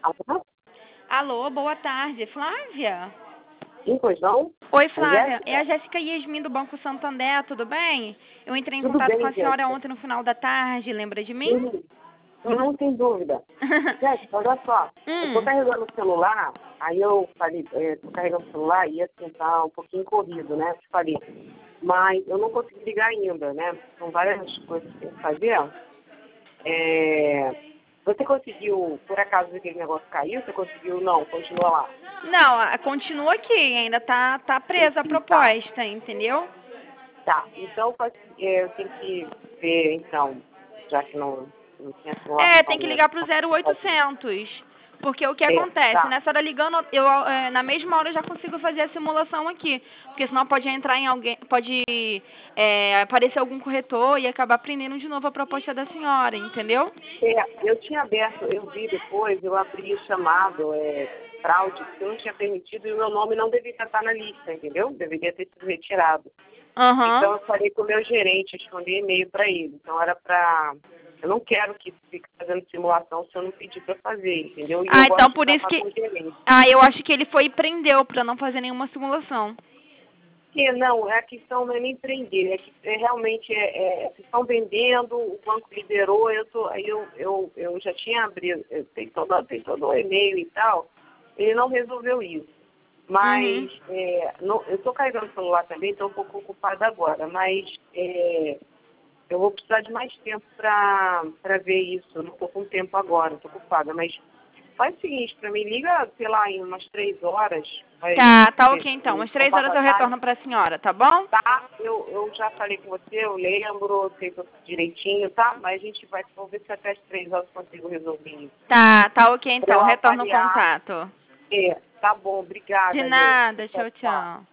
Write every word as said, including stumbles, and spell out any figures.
Alô? Alô, boa tarde. Flávia? Sim, pois não? Oi, É Flávia. É a Jéssica? Jéssica Yasmin do Banco Santander, tudo bem? Eu entrei em Tudo contato com bem, a senhora Jéssica? ontem no final da tarde, lembra de mim? Uhum. Não tem dúvida. Jéssica, olha só. Eu tô hum. carregando o celular, aí eu falei, é, tô carregando o celular e assim, tá um pouquinho corrido, né? Te falei. Mas eu não consegui ligar ainda, né? São várias coisas que tem que fazer. É... Você conseguiu, por acaso aquele negócio caiu? Você conseguiu? Não, continua lá. Não, a- continua aqui, ainda tá, tá presa a Tá, proposta, entendeu? tá. Então faz- é, eu tenho que ver, então, já que não, não tinha É, tem simulação que mesmo. ligar pro zero oitocentos. Porque o que É, acontece? tá. Nessa hora ligando, eu é, na mesma hora eu já consigo fazer a simulação aqui. Porque senão pode entrar em alguém, pode é, aparecer algum corretor e acabar prendendo de novo a proposta da senhora, entendeu? É, eu tinha aberto, eu vi depois, eu abri o chamado, é, fraude, que eu não tinha permitido e o meu nome não deveria estar na lista, entendeu? Deveria ter sido retirado. Aham. Então eu falei com o meu gerente, eu escondi e-mail para ele. Então era para... Eu não quero que fique fazendo simulação se eu não pedir para fazer, entendeu? E eu Ah, então gosto de por isso tratar que. com o gerente. Ah, eu acho que ele foi e prendeu pra não fazer nenhuma simulação. Porque não, é a questão não é nem prender, é que é, realmente é, é, se estão vendendo, o banco liberou, eu, tô, aí eu, eu, eu já tinha abrido, eu, tem, todo, tem todo o e-mail e tal, ele não resolveu isso. Uhum. Mas é, não, eu estou carregando o celular também, estou um pouco ocupada agora, mas é, eu vou precisar de mais tempo para ver isso, eu não estou com tempo agora, estou ocupada, mas faz o seguinte, para mim, liga, sei lá, em umas três horas, vai Tá, tá ser ok então. Umas um três quatro horas da eu tarde. retorno pra senhora, tá bom? Tá, eu, eu já falei com você, eu lembro, sei tudo direitinho, tá? Mas a gente vai, vamos ver se até as três horas eu consigo resolver isso. Tá, tá ok Pra então. eu Retorno o avaliar. contato. É, tá bom, De obrigada, gente. nada. Tchau, Tchau, tchau. tchau.